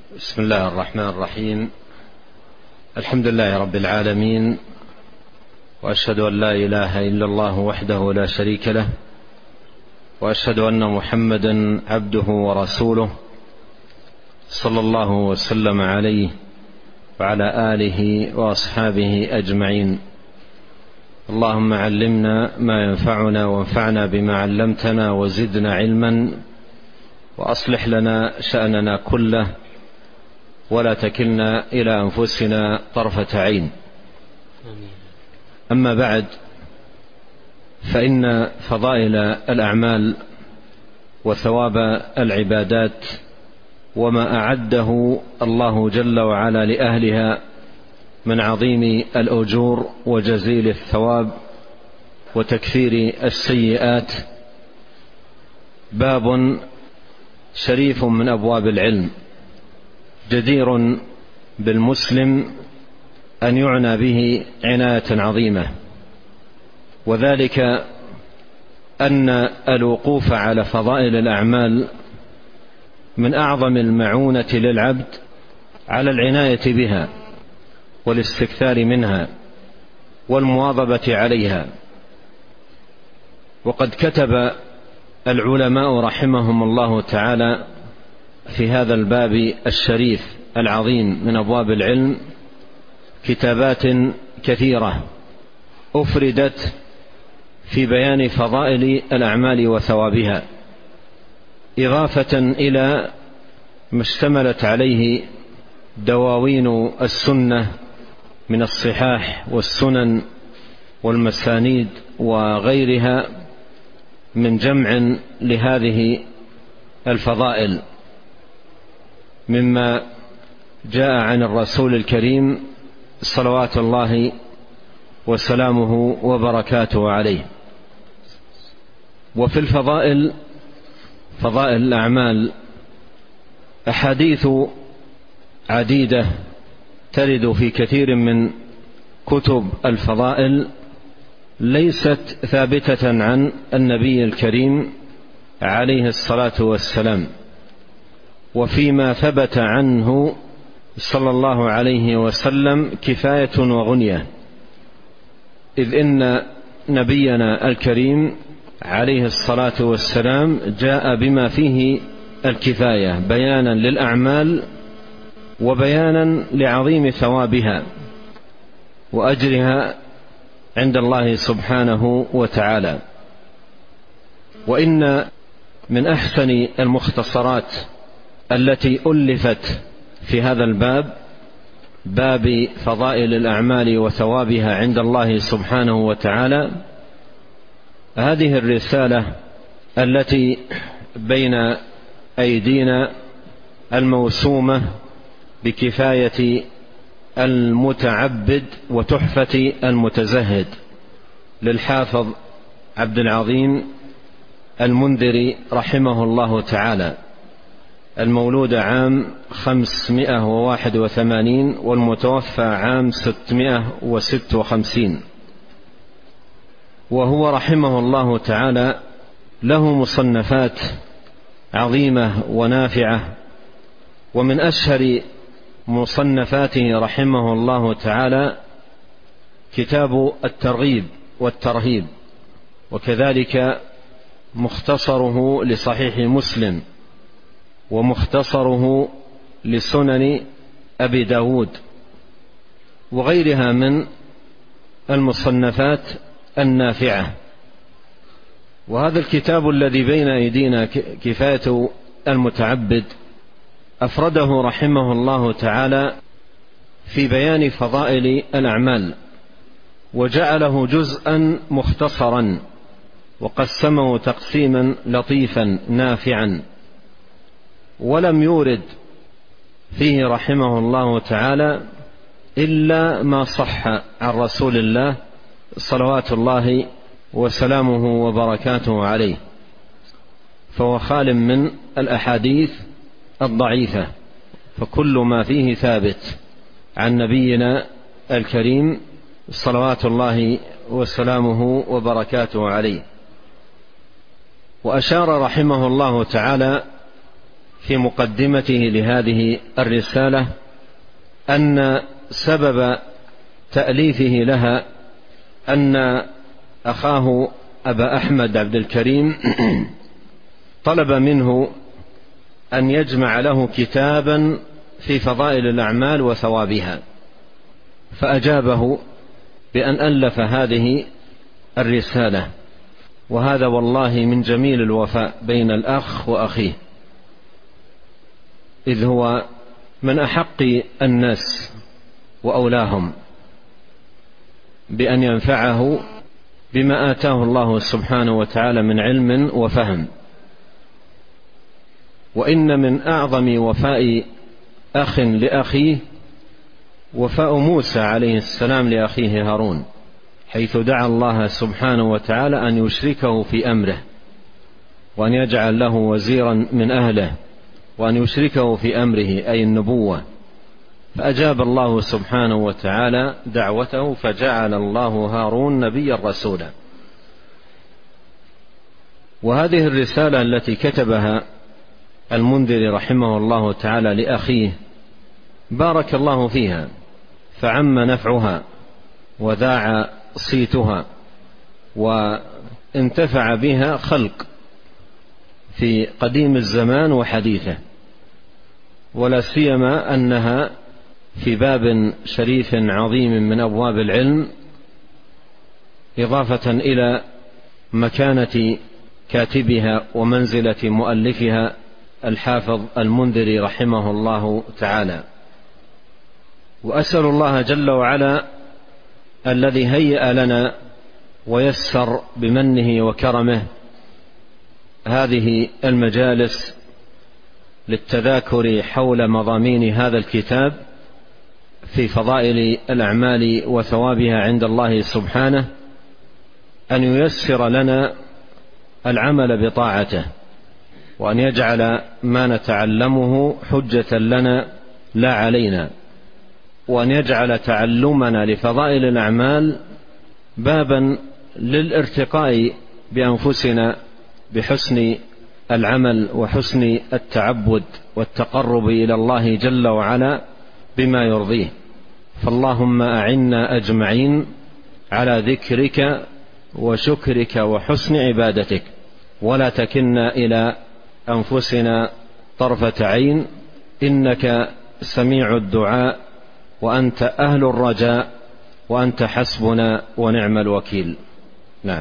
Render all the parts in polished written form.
بسم الله الرحمن الرحيم. الحمد لله رب العالمين، وأشهد أن لا إله إلا الله وحده لا شريك له، وأشهد أن محمدا عبده ورسوله صلى الله وسلم عليه وعلى آله وأصحابه أجمعين. اللهم علمنا ما ينفعنا وانفعنا بما علمتنا وزدنا علما، وأصلح لنا شأننا كله ولا تكلنا إلى أنفسنا طرفة عين. أما بعد، فإن فضائل الأعمال وثواب العبادات وما أعده الله جل وعلا لأهلها من عظيم الأجور وجزيل الثواب وتكفير السيئات باب شريف من أبواب العلم، جدير بالمسلم أن يعنى به عناية عظيمة، وذلك أن الوقوف على فضائل الأعمال من أعظم المعونة للعبد على العناية بها والاستكثار منها والمواظبة عليها. وقد كتب العلماء رحمهم الله تعالى في هذا الباب الشريف العظيم من أبواب العلم كتابات كثيرة أفردت في بيان فضائل الأعمال وثوابها، إضافة إلى ما اشتملت عليه دواوين السنة من الصحاح والسنن والمسانيد وغيرها من جمع لهذه الفضائل، مما جاء عن الرسول الكريم صلوات الله وسلامه وبركاته عليه. وفي الفضائل، فضائل الأعمال، أحاديث عديدة ترد في كثير من كتب الفضائل ليست ثابتة عن النبي الكريم عليه الصلاة والسلام، وفيما ثبت عنه صلى الله عليه وسلم كفاية وغنية، إذ إن نبينا الكريم عليه الصلاة والسلام جاء بما فيه الكفاية بيانا للأعمال وبيانا لعظيم ثوابها وأجرها عند الله سبحانه وتعالى. وإن من أحسن المختصرات التي ألفت في هذا الباب، باب فضائل الأعمال وثوابها عند الله سبحانه وتعالى، هذه الرسالة التي بين أيدينا الموسومة بكفاية المتعبد وتحفة المتزهد للحافظ عبد العظيم المنذري رحمه الله تعالى، المولود عام 581 والمتوفى عام 656. وهو رحمه الله تعالى له مصنفات عظيمة ونافعة، ومن أشهر مصنفاته رحمه الله تعالى كتاب الترغيب والترهيب، وكذلك مختصره لصحيح مسلم، ومختصره لسنن أبي داود، وغيرها من المصنفات النافعة. وهذا الكتاب الذي بين أيدينا كفاية المتعبد أفرده رحمه الله تعالى في بيان فضائل الأعمال، وجعله جزءا مختصرا وقسمه تقسيما لطيفا نافعا، ولم يورد فيه رحمه الله تعالى إلا ما صح عن رسول الله صلوات الله وسلامه وبركاته عليه، فهو خال من الأحاديث الضعيفة، فكل ما فيه ثابت عن نبينا الكريم صلوات الله وسلامه وبركاته عليه. وأشار رحمه الله تعالى في مقدمته لهذه الرسالة أن سبب تأليفه لها أن أخاه أبا أحمد عبد الكريم طلب منه أن يجمع له كتابا في فضائل الأعمال وثوابها، فأجابه بأن ألف هذه الرسالة. وهذا والله من جميل الوفاء بين الأخ وأخيه، إذ هو من أحق الناس وأولاهم بأن ينفعه بما آتاه الله سبحانه وتعالى من علم وفهم. وإن من أعظم وفاء أخ لأخيه وفاء موسى عليه السلام لأخيه هارون، حيث دعا الله سبحانه وتعالى أن يشركه في أمره، وأن يجعل له وزيرا من أهله، وأن يشركه في أمره أي النبوة، فأجاب الله سبحانه وتعالى دعوته، فجعل الله هارون نبيا رسولا. وهذه الرسالة التي كتبها المنذري رحمه الله تعالى لأخيه بارك الله فيها، فعم نفعها وذاع صيتها، وانتفع بها خلق في قديم الزمان وحديثه، ولا سيما أنها في باب شريف عظيم من أبواب العلم، إضافة إلى مكانة كاتبها ومنزلة مؤلفها الحافظ المنذري رحمه الله تعالى. وأسأل الله جل وعلا الذي هيأ لنا ويسر بمنه وكرمه هذه المجالس للتذاكر حول مضامين هذا الكتاب في فضائل الأعمال وثوابها عند الله سبحانه، أن ييسر لنا العمل بطاعته، وأن يجعل ما نتعلمه حجة لنا لا علينا، وأن يجعل تعلمنا لفضائل الأعمال بابا للارتقاء بأنفسنا بحسن العمل وحسن التعبد والتقرب إلى الله جل وعلا بما يرضيه. فاللهم أعنا أجمعين على ذكرك وشكرك وحسن عبادتك، ولا تكلنا إلى أنفسنا طرفة عين، إنك سميع الدعاء وأنت أهل الرجاء وأنت حسبنا ونعم الوكيل. نعم.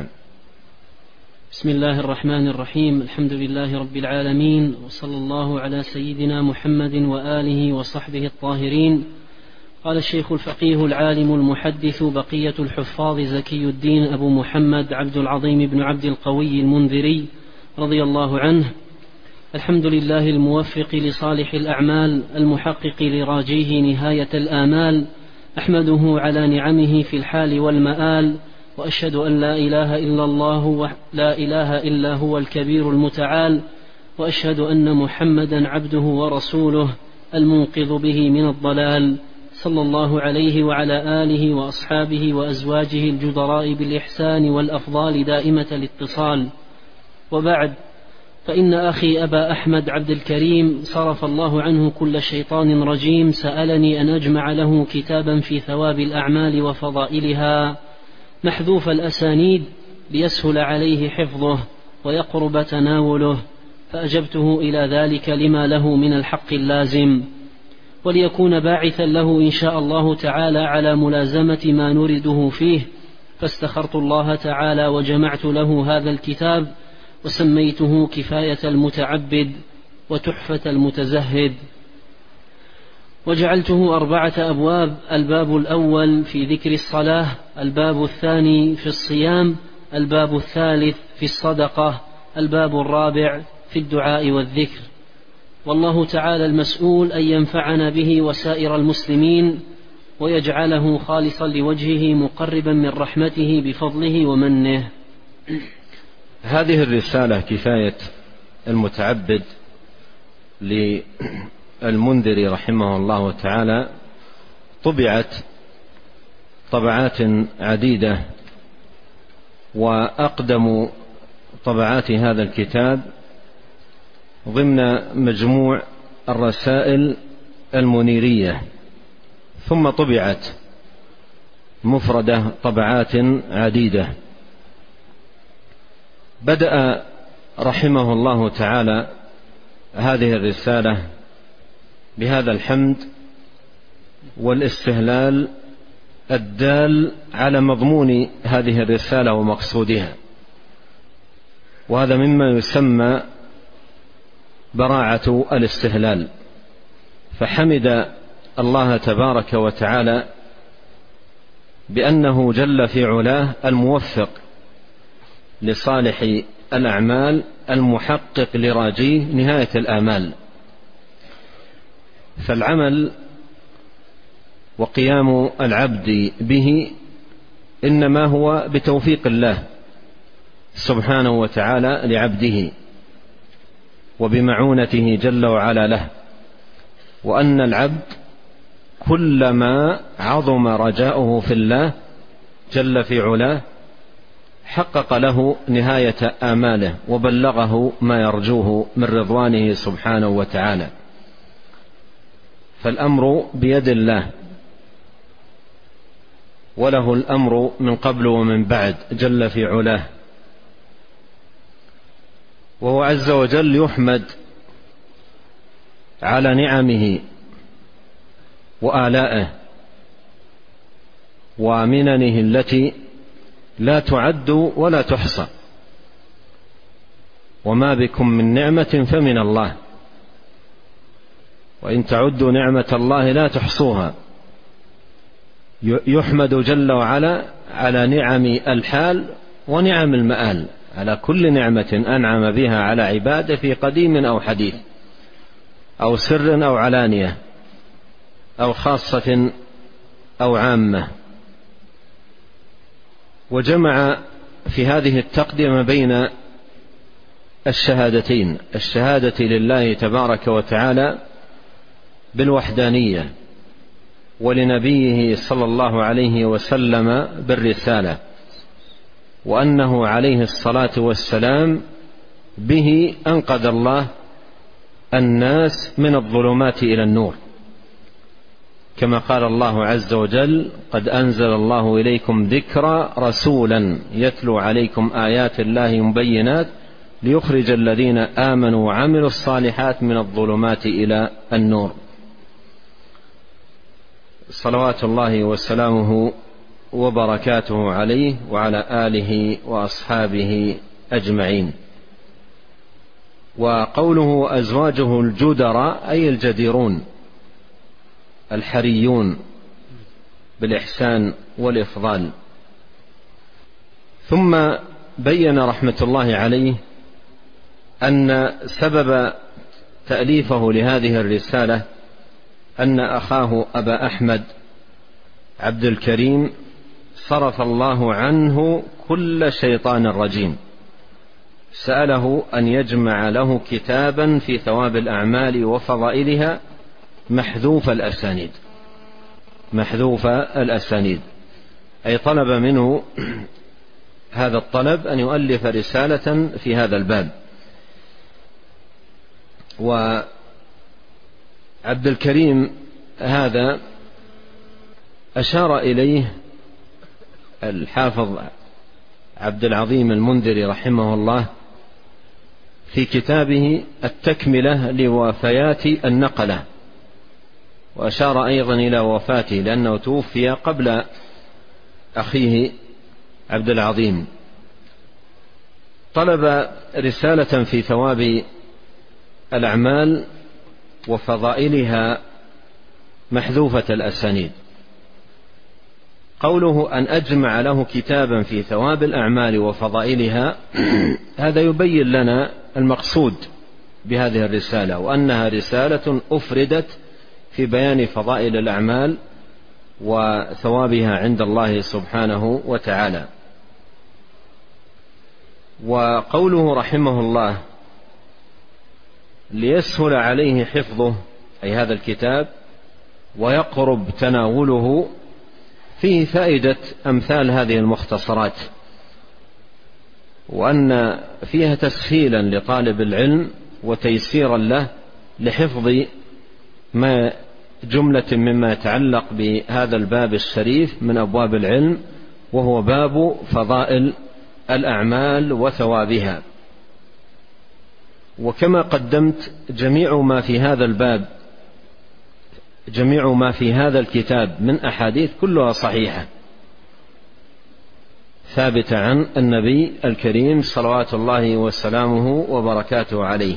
بسم الله الرحمن الرحيم. الحمد لله رب العالمين، وصلى الله على سيدنا محمد وآله وصحبه الطاهرين. قال الشيخ الفقيه العالم المحدث بقية الحفاظ زكي الدين أبو محمد عبد العظيم بن عبد القوي المنذري رضي الله عنه: الحمد لله الموفق لصالح الأعمال المحقق لراجيه نهاية الآمال، أحمده على نعمه في الحال والمآل، وأشهد أن لا إله إلا الله لا إله إلا هو الكبير المتعال، وأشهد أن محمدا عبده ورسوله المنقذ به من الضلال، صلى الله عليه وعلى آله وأصحابه وأزواجه الجدراء بالإحسان والأفضال دائمة الاتصال. وبعد، فإن أخي أبا أحمد عبد الكريم صرف الله عنه كل شيطان رجيم سألني أن أجمع له كتابا في ثواب الأعمال وفضائلها محذوف الأسانيد ليسهل عليه حفظه ويقرب تناوله، فأجبته إلى ذلك لما له من الحق اللازم، وليكون باعثا له إن شاء الله تعالى على ملازمة ما نرده فيه، فاستخرت الله تعالى وجمعت له هذا الكتاب، وسميته كفاية المتعبد وتحفة المتزهد، وجعلته 4 أبواب: الباب الأول في ذكر الصلاة، الباب الثاني في الصيام، الباب الثالث في الصدقة، الباب الرابع في الدعاء والذكر. والله تعالى المسؤول أن ينفعنا به وسائر المسلمين، ويجعله خالصا لوجهه مقربا من رحمته بفضله ومنه. هذه الرسالة كفاية المتعبد للمنذري رحمه الله تعالى طبعت طبعات عديدة، وأقدم طبعات هذا الكتاب ضمن مجموع الرسائل المنيرية، ثم طبعت مفردة طبعات عديدة. بدأ رحمه الله تعالى هذه الرسالة بهذا الحمد والاستهلال الدال على مضمون هذه الرسالة ومقصودها، وهذا مما يسمى براعة الاستهلال. فحمد الله تبارك وتعالى بأنه جل في علاه الموفق لصالح الأعمال المحقق لراجيه نهاية الآمال. فالعمل وقيام العبد به إنما هو بتوفيق الله سبحانه وتعالى لعبده وبمعونته جل وعلا له، وأن العبد كلما عظم رجاؤه في الله جل في علاه حقق له نهاية آماله وبلغه ما يرجوه من رضوانه سبحانه وتعالى. فالأمر بيد الله، وله الأمر من قبل ومن بعد جل في علاه، وهو عز وجل يحمد على نعمه وآلائه ومننه التي لا تعد ولا تحصى، وما بكم من نعمة فمن الله، وإن تعدوا نعمة الله لا تحصوها. يحمد جل وعلا على نعم الحال ونعم المآل، على كل نعمة أنعم بها على عباده في قديم أو حديث، أو سر أو علانية، أو خاصة أو عامة. وجمع في هذه التقدمة بين الشهادتين: الشهادة لله تبارك وتعالى بالوحدانية، ولنبيه صلى الله عليه وسلم بالرسالة، وأنه عليه الصلاة والسلام به أنقذ الله الناس من الظلمات إلى النور، كما قال الله عز وجل: قد أنزل الله إليكم ذكرا رسولا يتلو عليكم آيات الله مبينات ليخرج الذين آمنوا وعملوا الصالحات من الظلمات إلى النور. صلوات الله وسلامه وبركاته عليه وعلى آله وأصحابه أجمعين. وقوله أزواجه الجدراء أي الجديرون الحريون بالإحسان والإفضال. ثم بين رحمة الله عليه أن سبب تأليفه لهذه الرسالة أن أخاه أبا أحمد عبد الكريم صرف الله عنه كل شيطان رجيم، سأله أن يجمع له كتابا في ثواب الأعمال وفضائلها محذوف الأسانيد، أي طلب منه هذا الطلب أن يؤلف رسالة في هذا الباب. وعبد الكريم هذا أشار إليه الحافظ عبد العظيم المنذري رحمه الله في كتابه التكملة لوفيات النقلة، وأشار أيضا إلى وفاته لأنه توفي قبل أخيه عبد العظيم. طلب رسالة في ثواب الأعمال وفضائلها محذوفة الأسانيد. قوله أن أجمع له كتابا في ثواب الأعمال وفضائلها هذا يبين لنا المقصود بهذه الرسالة، وأنها رسالة أفردت في بيان فضائل الأعمال وثوابها عند الله سبحانه وتعالى. وقوله رحمه الله ليسهل عليه حفظه أي هذا الكتاب ويقرب تناوله، فيه فائدة أمثال هذه المختصرات، وأن فيها تسهيلا لطالب العلم وتيسيرا له لحفظ ما جملة مما يتعلق بهذا الباب الشريف من أبواب العلم، وهو باب فضائل الأعمال وثوابها. وكما قدمت جميع ما في هذا الباب، جميع ما في هذا الكتاب من أحاديث كلها صحيحة ثابتة عن النبي الكريم صلوات الله وسلامه وبركاته عليه.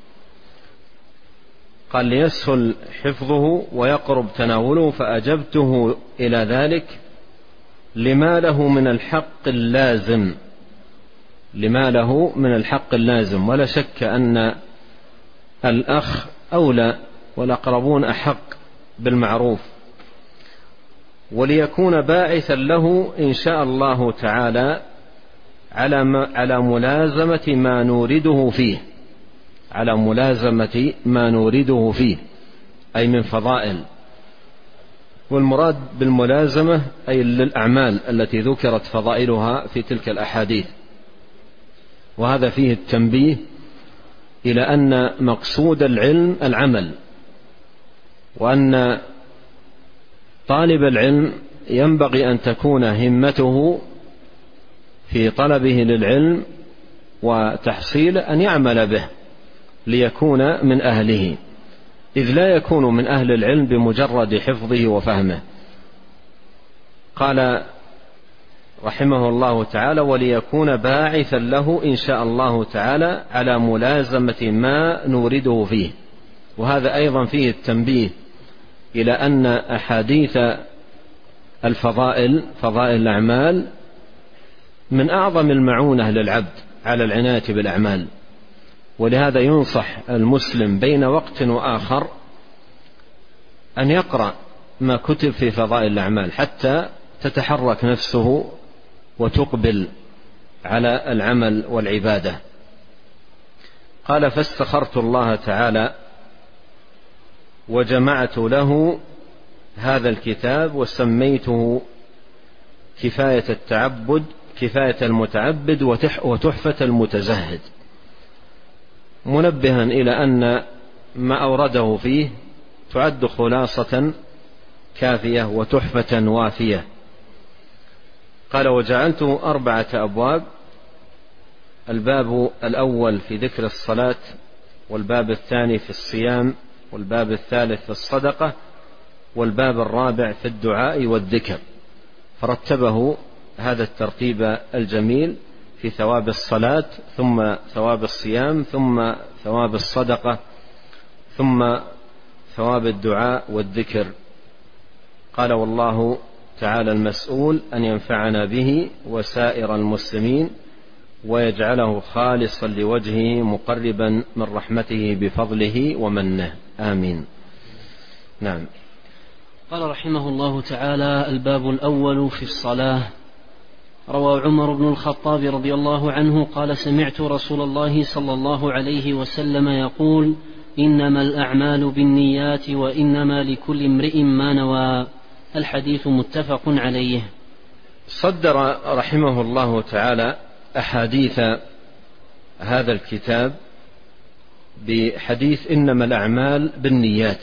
قال ليسهل حفظه ويقرب تناوله، فأجبته إلى ذلك لما له من الحق اللازم، لما له من الحق اللازم. ولا شك أن الأخ أولى والأقربون أحق بالمعروف، وليكون باعثا له إن شاء الله تعالى على ملازمة ما نورده فيه، على ملازمة ما نورده فيه أي من فضائل. والمراد بالملازمة أي للأعمال التي ذكرت فضائلها في تلك الأحاديث. وهذا فيه التنبيه إلى أن مقصود العلم العمل، وأن طالب العلم ينبغي أن تكون همته في طلبه للعلم وتحصيله أن يعمل به ليكون من أهله، إذ لا يكون من أهل العلم بمجرد حفظه وفهمه. قال رحمه الله تعالى: وليكون باعثا له إن شاء الله تعالى على ملازمة ما نورده فيه. وهذا أيضا فيه التنبيه إلى أن أحاديث الفضائل، فضائل الأعمال، من أعظم المعونة للعبد على العناية بالأعمال. ولهذا ينصح المسلم بين وقت وآخر أن يقرأ ما كتب في فضائل الأعمال حتى تتحرك نفسه وتقبل على العمل والعبادة. قال: فاستخرت الله تعالى وجمعت له هذا الكتاب وسميته كفاية التعبد، كفاية المتعبد وتحفة المتزهد، منبها إلى أن ما أورده فيه تعد خلاصة كافية وتحفة وافية. قال: وجعلته 4 أبواب: الباب الأول في ذكر الصلاة، والباب الثاني في الصيام، والباب الثالث في الصدقة، والباب الرابع في الدعاء والذكر. فرتبه هذا الترتيب الجميل في ثواب الصلاة، ثم ثواب الصيام، ثم ثواب الصدقة، ثم ثواب الدعاء والذكر. قال: والله تعالى المسؤول أن ينفعنا به وسائر المسلمين ويجعله خالصا لوجهه مقربا من رحمته بفضله ومنه، آمين. نعم. قال رحمه الله تعالى: الباب الأول في الصلاة. روى عمر بن الخطاب رضي الله عنه قال: سمعت رسول الله صلى الله عليه وسلم يقول: إنما الأعمال بالنيات وإنما لكل امرئ ما نوى. الحديث متفق عليه. صدر رحمه الله تعالى أحاديث هذا الكتاب بحديث إنما الأعمال بالنيات،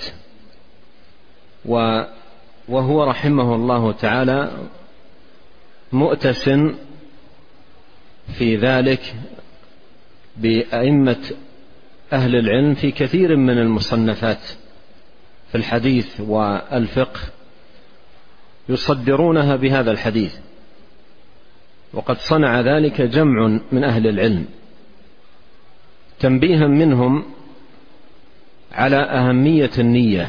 وهو رحمه الله تعالى مؤتس في ذلك بأئمة أهل العلم في كثير من المصنفات في الحديث والفقه يصدرونها بهذا الحديث، وقد صنع ذلك جمع من أهل العلم تنبيها منهم على أهمية النية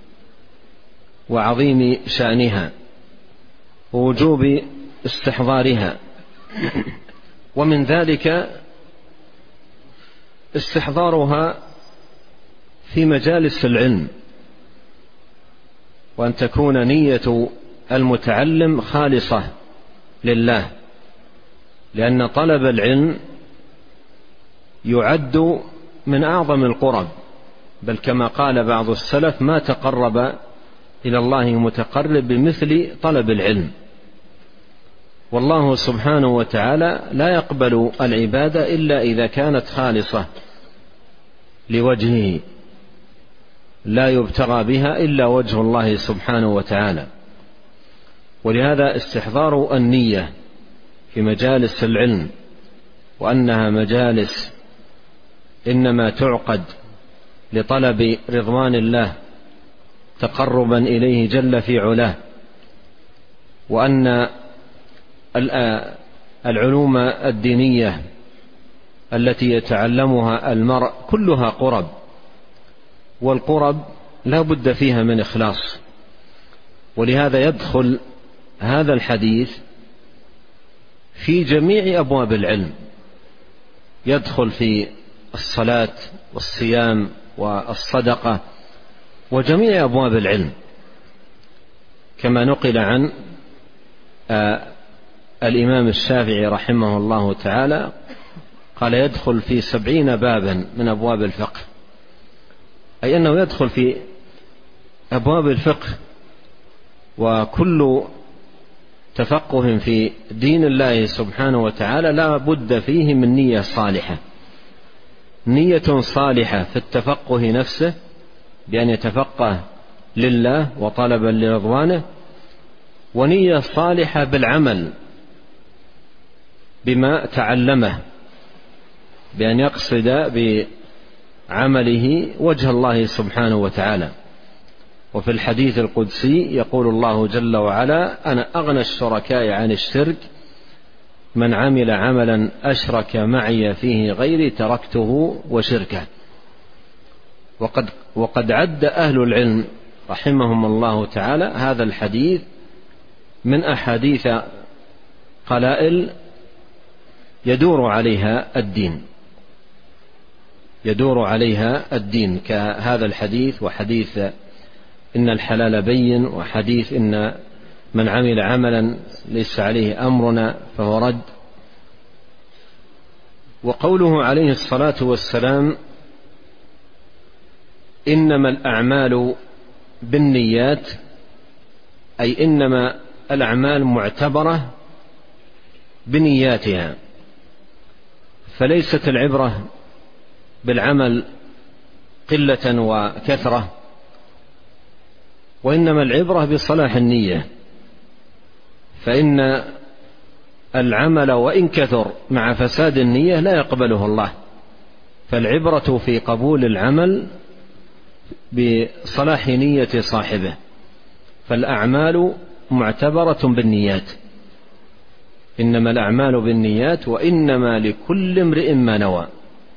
وعظيم شأنها ووجوب استحضارها. ومن ذلك استحضارها في مجالس العلم، وأن تكون نية المتعلم خالصة لله، لأن طلب العلم يعد من أعظم القرب، بل كما قال بعض السلف: ما تقرب إلى الله متقرب بمثل طلب العلم. والله سبحانه وتعالى لا يقبل العبادة إلا إذا كانت خالصة لوجهه لا يبتغى بها إلا وجه الله سبحانه وتعالى. ولهذا استحضار النية في مجالس العلم، وأنها مجالس إنما تعقد لطلب رضوان الله تقربا إليه جل في علاه، وأن العلوم الدينية التي يتعلمها المرء كلها قرب، والقرب لا بد فيها من إخلاص. ولهذا يدخل هذا الحديث في جميع أبواب العلم، يدخل في الصلاة والصيام والصدقة وجميع أبواب العلم، كما نقل عن الإمام الشافعي رحمه الله تعالى قال يدخل في 70 بابا من أبواب الفقه، أي أنه يدخل في أبواب الفقه. وكل تفقه في دين الله سبحانه وتعالى لا بد فيه من نية صالحة، نية صالحة في التفقه نفسه بأن يتفقه لله وطلبا لرضوانه، ونية صالحة بالعمل بما تعلمه بأن يقصد بعمله وجه الله سبحانه وتعالى. وفي الحديث القدسي يقول الله جل وعلا: أنا أغنى الشركاء عن الشرك، من عمل عملا أشرك معي فيه غيري تركته وشركه. وقد عد أهل العلم رحمهم الله تعالى هذا الحديث من أحاديث قلائل يدور عليها الدين، كهذا الحديث، وحديث إن الحلال بين، وحديث إن من عمل عملا ليس عليه أمرنا فهو رد. وقوله عليه الصلاة والسلام: إنما الأعمال بالنيات، أي إنما الأعمال معتبرة بنياتها، فليست العبرة بالعمل قلة وكثرة، وإنما العبرة بصلاح النية، فإن العمل وإن كثر مع فساد النية لا يقبله الله، فالعبرة في قبول العمل بصلاح نية صاحبه. فالأعمال معتبرة بالنيات، إنما الأعمال بالنيات وإنما لكل امرئ ما نوى،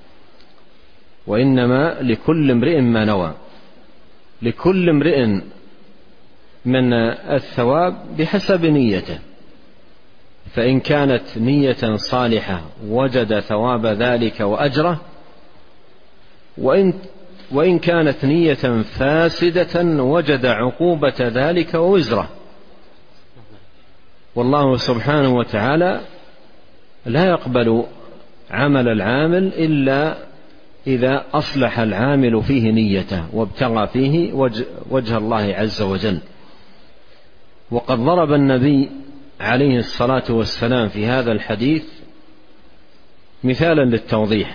وإنما لكل امرئ ما نوى، لكل امرئ من الثواب بحسب نيته، فإن كانت نية صالحة وجد ثواب ذلك وأجره، وإن كانت نية فاسدة وجد عقوبة ذلك ووزره. والله سبحانه وتعالى لا يقبل عمل العامل إلا إذا أصلح العامل فيه نيته وابتغى فيه وجه الله عز وجل. وقد ضرب النبي عليه الصلاة والسلام في هذا الحديث مثالا للتوضيح،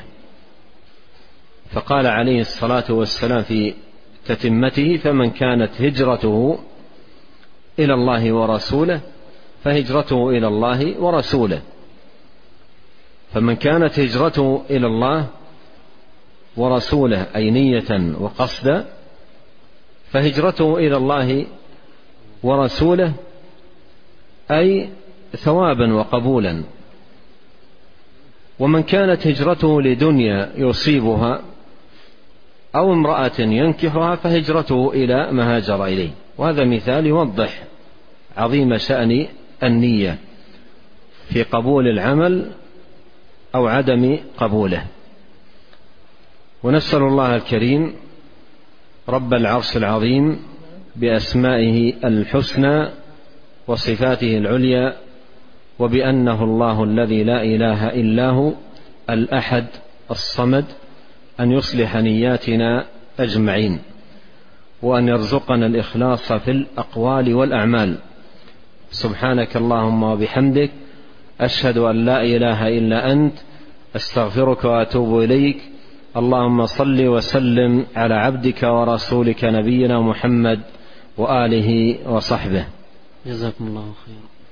فقال عليه الصلاة والسلام في تتمته: فمن كانت هجرته إلى الله ورسوله فهجرته إلى الله ورسوله. فمن كانت هجرته إلى الله ورسوله أي نية وقصدا فهجرته إلى الله ورسوله أي ثوابا وقبولا. ومن كانت هجرته لدنيا يصيبها أو امرأة ينكحها فهجرته إلى ما هاجر إليه. وهذا مثال يوضح عظيم شأن النية في قبول العمل أو عدم قبوله. ونسأل الله الكريم رب العرش العظيم بأسمائه الحسنى وصفاته العليا وبأنه الله الذي لا إله إلا هو الأحد الصمد أن يصلح نياتنا أجمعين، وأن يرزقنا الإخلاص في الأقوال والأعمال. سبحانك اللهم وبحمدك، أشهد أن لا إله إلا أنت، أستغفرك وأتوب إليك. اللهم صل وسلم على عبدك ورسولك نبينا محمد وآله وصحبه. جزاكم الله خيرا.